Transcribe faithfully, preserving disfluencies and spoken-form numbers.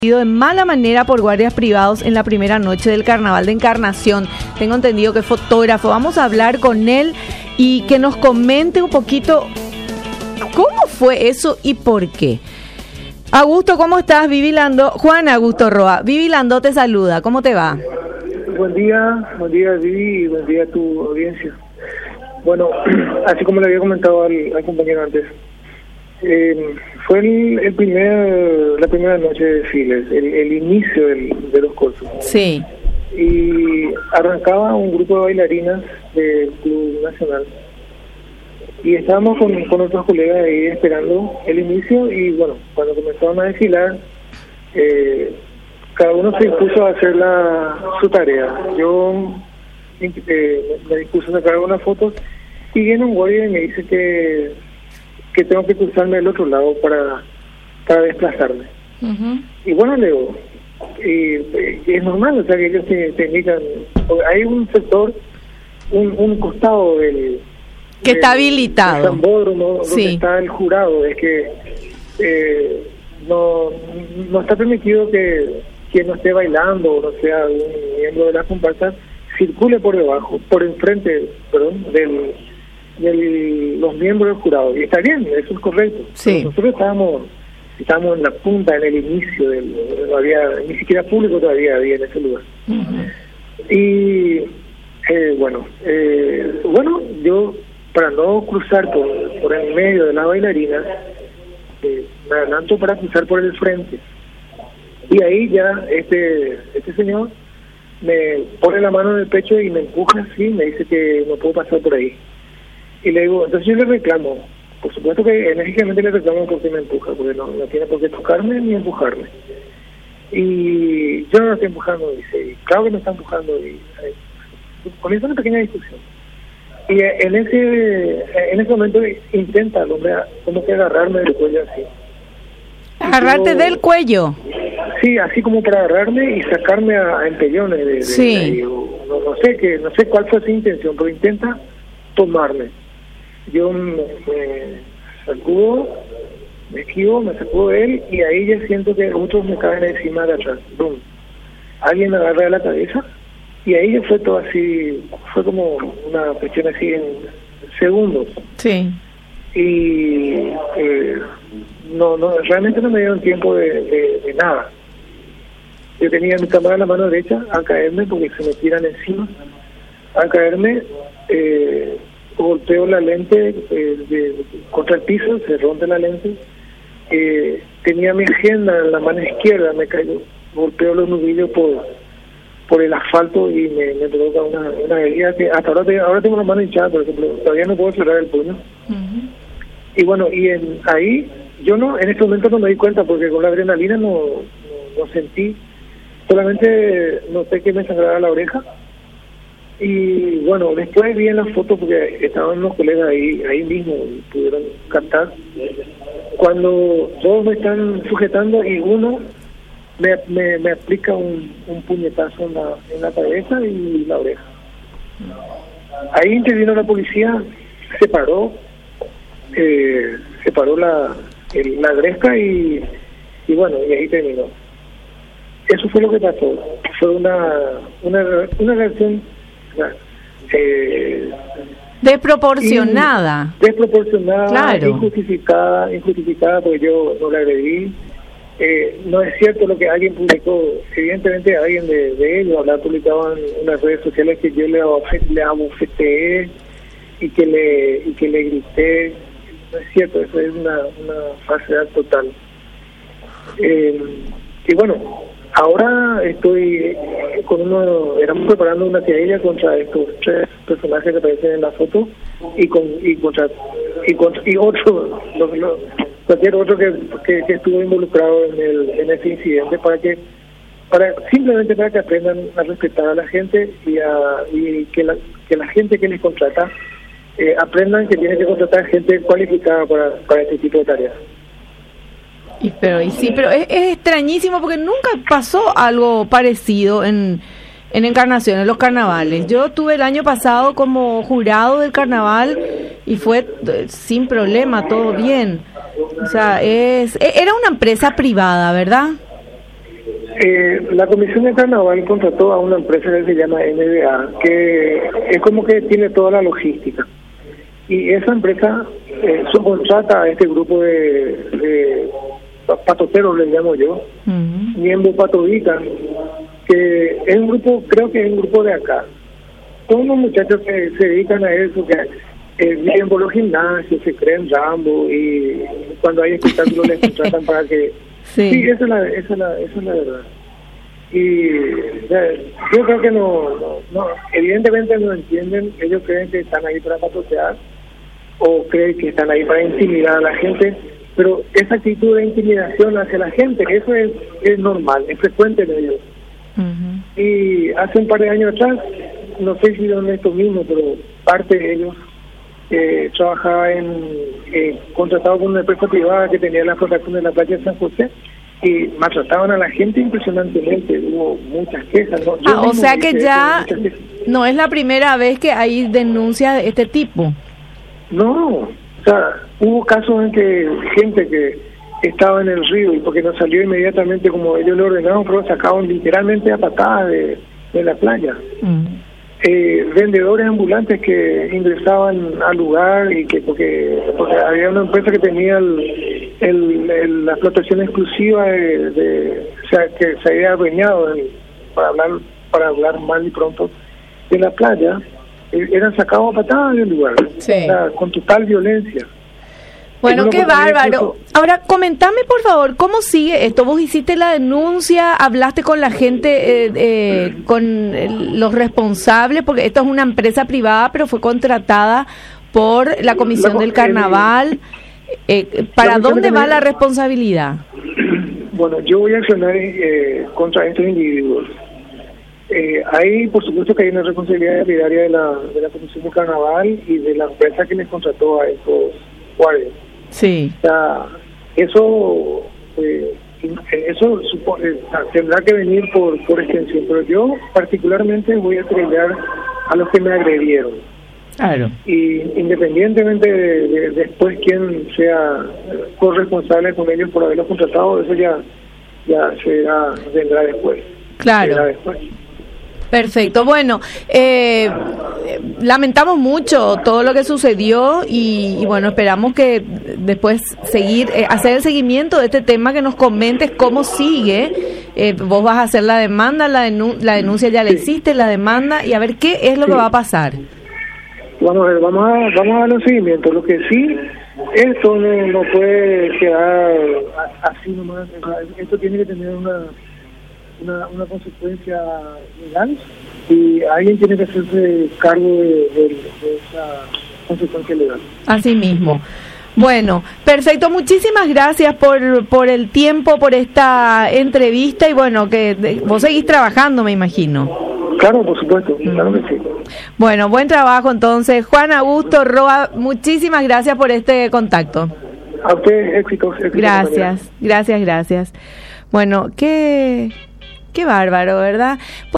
de mala manera por guardias privados en la primera noche del Carnaval de Encarnación. Tengo entendido que es fotógrafo. Vamos a hablar con él y que nos comente un poquito cómo fue eso y por qué. Augusto, ¿cómo estás? Vivi Landó, Juan Augusto Roa. Vivi Landó te saluda. ¿Cómo te va? Buen día, buen día Vivi y buen día a tu audiencia. Bueno, así como le había comentado al, al compañero antes, eh, fue el, el primer, la primera noche de desfiles, el, el inicio del, de los cursos. Sí. Y arrancaba un grupo de bailarinas del Club Nacional. Y estábamos con, con otros colegas ahí esperando el inicio y bueno, cuando comenzaron a desfilar, eh, cada uno se dispuso a hacer la, su tarea. Yo eh, me dispuso a sacar algunas fotos y viene un guardia y me dice que, que tengo que cruzarme del otro lado para, para desplazarme. Uh-huh. Y bueno, le digo, y, y es normal, o sea que ellos te, te indican, hay un sector, un, un costado del... que está habilitado. El Zambódromo, donde sí. está el jurado, es que eh, no, no está permitido que quien no esté bailando o no sea un miembro de la comparsa circule por debajo, por enfrente, perdón, del, del los miembros del jurado. Y está bien, eso es correcto. Sí. Nosotros estábamos estábamos en la punta, en el inicio, del, no había ni siquiera público todavía había en ese lugar. Uh-huh. Y eh, bueno, eh, bueno, yo para no cruzar por, por el medio de la bailarina, eh, me adelanto para cruzar por el frente. Y ahí ya este este señor me pone la mano en el pecho y me empuja así, me dice que no puedo pasar por ahí. Y le digo, entonces yo le reclamo, por supuesto que enérgicamente le reclamo porque me empuja, porque no, no tiene por qué tocarme ni empujarme. Y yo no lo estoy empujando, dice, y claro que me está empujando. Y ahí, comienza una pequeña discusión. Y en ese en ese momento intenta el hombre como que agarrarme del cuello así. ¿Agarrarte del cuello? Sí, así como para agarrarme y sacarme a, a empellones de, de, sí. de ahí. No, no sé que no sé cuál fue su intención, pero intenta tomarme. Yo me, me sacudo, me esquivo, me sacudo de él y ahí ya siento que otros me caen encima de atrás. ¡Bum! Alguien me agarra de la cabeza y ahí ya fue todo así, fue como una cuestión así en segundos. Sí. Y eh, no, no, realmente no me dieron tiempo de, de, de nada. Yo tenía mi cámara en la mano derecha al caerme porque se me tiran encima. Al caerme, eh, golpeo la lente eh, de, contra el piso, se rompe la lente. Eh, tenía mi agenda en la mano izquierda, me cayó, golpeo los nudillos por por el asfalto y me, me provoca una, una herida que hasta ahora, te, ahora tengo la mano hinchada, por ejemplo, todavía no puedo cerrar el puño. Uh-huh. Y bueno, y en, ahí yo no, en este momento no me di cuenta porque con la adrenalina no, no, no sentí, solamente noté que me sangraba la oreja. Y bueno, después vi en las fotos porque estaban unos colegas ahí, ahí mismo y pudieron captar, cuando todos me están sujetando y uno me, me, me aplica un, un puñetazo en la, en la cabeza y la oreja. Ahí intervino la policía, se paró, eh, se paró la, el, la gresca y, y bueno, y ahí terminó. Eso fue lo que pasó. Fue una, una, una reacción eh, desproporcionada. In, desproporcionada, claro. injustificada, injustificada porque yo no la agredí. Eh, no es cierto lo que alguien publicó, evidentemente alguien de, de ellos habrá publicado en unas redes sociales que yo le, le abofeteé y que le y que le grité. No es cierto, eso es una, una falsedad total. Eh, y bueno, ahora estoy con uno, éramos preparando una tirilla contra estos tres personajes que aparecen en la foto y con y contra y contra y otro lo, lo, cualquier otro que, que, que estuvo involucrado en el en ese incidente para que para simplemente para que aprendan a respetar a la gente y a y que la que la gente que les contrata eh, aprendan que tienen que contratar gente cualificada para para este tipo de tareas. Y pero y sí, pero es, es extrañísimo porque nunca pasó algo parecido en en Encarnación, en los carnavales. Yo tuve el año pasado como jurado del carnaval y fue sin problema, todo bien. O sea, es era una empresa privada, ¿verdad? Eh, la Comisión de Carnaval contrató a una empresa que se llama N B A, que es como que tiene toda la logística. Y esa empresa eh, subcontrata a este grupo de, de patoteros, le llamo yo, uh-huh. Miembro Patodita, que es un grupo, creo que es un grupo de acá. Son unos muchachos que se dedican a eso, que eh, viven por los gimnasios, se creen Rambo y cuando hay espectáculos les contratan para que... Sí, sí esa, es la, esa, es la, esa es la verdad. Y o sea, yo creo que no, no, no, evidentemente no entienden, ellos creen que están ahí para patotear o creen que están ahí para intimidar a la gente, pero esa actitud de intimidación hacia la gente, eso es, es normal, es frecuente en ellos. Uh-huh. Y hace un par de años atrás, no sé si son estos mismos, pero parte de ellos eh, trabajaba en, eh, contratado con una empresa privada que tenía la protección de la playa de San José y maltrataban a la gente impresionantemente, hubo muchas quejas. ¿no? Ah, o sea que ya no es la primera vez que hay denuncias de este tipo. No, o sea, hubo casos en que gente que estaba en el río y porque no salió inmediatamente como ellos le ordenaron, pero sacaban literalmente a patadas de, de la playa. Mm. Eh, vendedores ambulantes que ingresaban al lugar y que porque, porque había una empresa que tenía el, el, el, la explotación exclusiva de, de o sea, que se había adueñado en, para hablar para hablar mal y pronto de la playa, eh, eran sacados a patadas del lugar, sí. O sea, con total violencia. Bueno, qué bárbaro. Ahora, comentame, por favor, ¿cómo sigue esto? Vos hiciste la denuncia, hablaste con la gente, eh, eh, con los responsables, porque esto es una empresa privada, pero fue contratada por la Comisión la, del Carnaval. Eh, ¿Para dónde va la responsabilidad? Bueno, yo voy a accionar eh, contra estos individuos. Eh, hay, por supuesto, que hay una responsabilidad solidaria de la, de la Comisión del Carnaval y de la empresa que les contrató a estos guardias. Sí. O sea, eso eh, eso supone, o sea, tendrá que venir por, por extensión, pero yo particularmente voy a querellar a los que me agredieron. Claro. Y independientemente de, de después quién sea corresponsable con ellos por haberlos contratado, eso ya ya será, vendrá después. Claro. Vendrá después. Perfecto. Bueno, eh, lamentamos mucho todo lo que sucedió y, y bueno, esperamos que después seguir, eh, hacer el seguimiento de este tema, que nos comentes cómo sigue. Eh, vos vas a hacer la demanda, la, denun- la denuncia ya la hiciste, la demanda, y a ver qué es lo sí. que va a pasar. Vamos a ver, vamos a, vamos a dar un seguimiento. Lo que sí, esto no, no puede quedar así nomás. Esto tiene que tener una... Una, una consecuencia legal y alguien tiene que hacerse cargo de, de, de esa consecuencia legal. Así mismo. Bueno, perfecto. Muchísimas gracias por por el tiempo, por esta entrevista y bueno, que de, vos seguís trabajando, me imagino. Claro, por supuesto, claro que sí. Bueno, buen trabajo entonces. Juan Augusto Roa, muchísimas gracias por este contacto. A usted, éxitos. éxitos gracias, gracias, gracias. Bueno, qué... Qué bárbaro, ¿verdad?